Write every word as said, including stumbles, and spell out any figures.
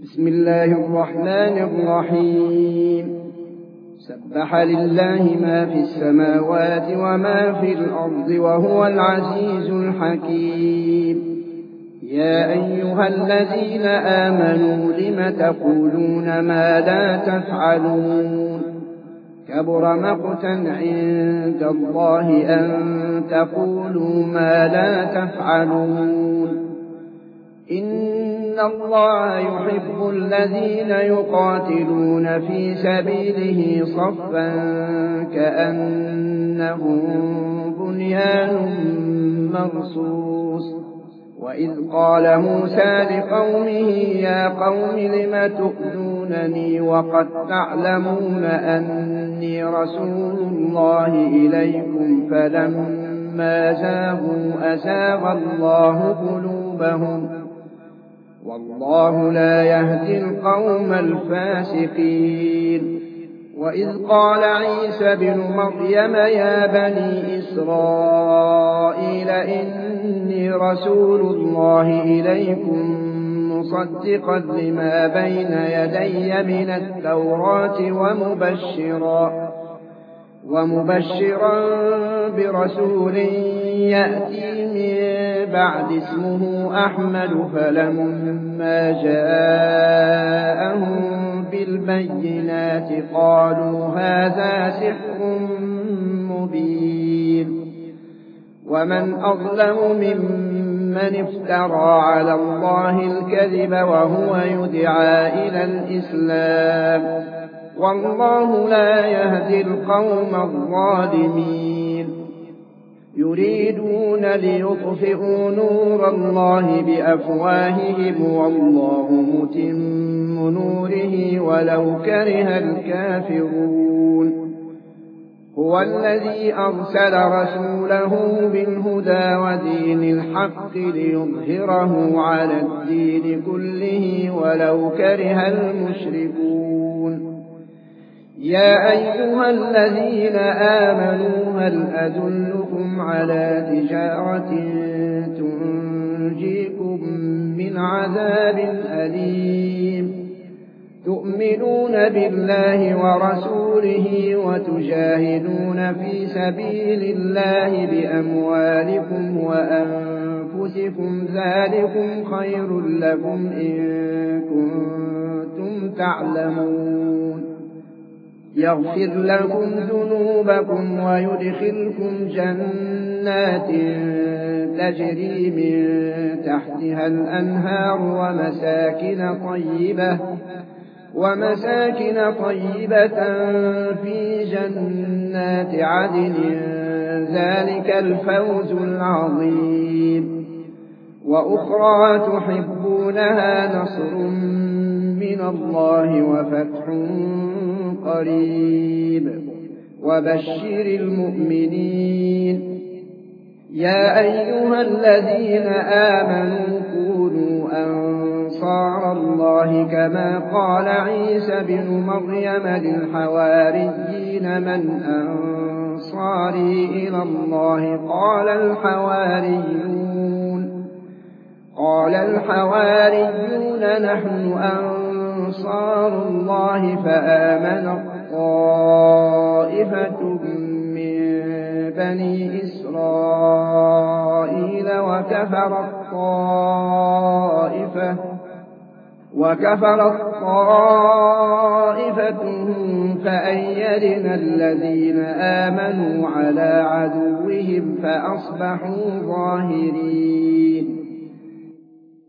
بسم الله الرحمن الرحيم سبح لله ما في السماوات وما في الأرض وهو العزيز الحكيم يا أيها الذين آمنوا لم تقولون ما لا تفعلون كبر مقتا عند الله أن تقولوا ما لا تفعلون إن الله يحب الذين يقاتلون في سبيله صفا كأنهم بنيان مرصوص وإذ قال موسى لقومه يا قوم لم تؤذونني وقد تعلمون أني رسول الله إليكم فلما زاغوا أزاغ الله قلوبهم والله لا يهدي القوم الفاسقين وإذ قال عيسى بن مريم يا بني إسرائيل إني رسول الله إليكم مصدقا لما بين يدي من التوراة ومبشرا ومبشرا برسول يأتي من بعد اسمه أحمد فلما جاءهم بالبينات قالوا هذا سحر مبين ومن أظلم ممن افترى على الله الكذب وهو يدعى إلى الإسلام والله لا يهدي القوم الظالمين يريدون ليطفئوا نور الله بأفواههم والله متم نوره ولو كره الكافرون هو الذي أرسل رسوله بالهدى ودين الحق ليظهره على الدين كله ولو كره المشركون يا أيها الذين آمنوا هل أدلكم على تجارة تنجيكم من عذاب أليم تؤمنون بالله ورسوله وتجاهدون في سبيل الله بأموالكم وأنفسكم ذلكم خير لكم إن كنتم تعلمون يغفر لكم ذنوبكم ويدخلكم جنات تجري من تحتها الأنهار ومساكن طيبة ومساكن طيبة في جنات عدن ذلك الفوز العظيم وأخرى تحبونها نصر من الله وفتح قريب وبشر المؤمنين يا أيها الذين آمنوا كونوا أنصار الله كما قال عيسى بن مريم للحواريين من أنصاري إلى الله قال الحواريون قال الحواريون نحن أنصار الله فآمن طائفة من بني إسرائيل وكفر الطائفة وكفر الطائفة فأيدنا الذين آمنوا على عدوهم فأصبحوا ظاهرين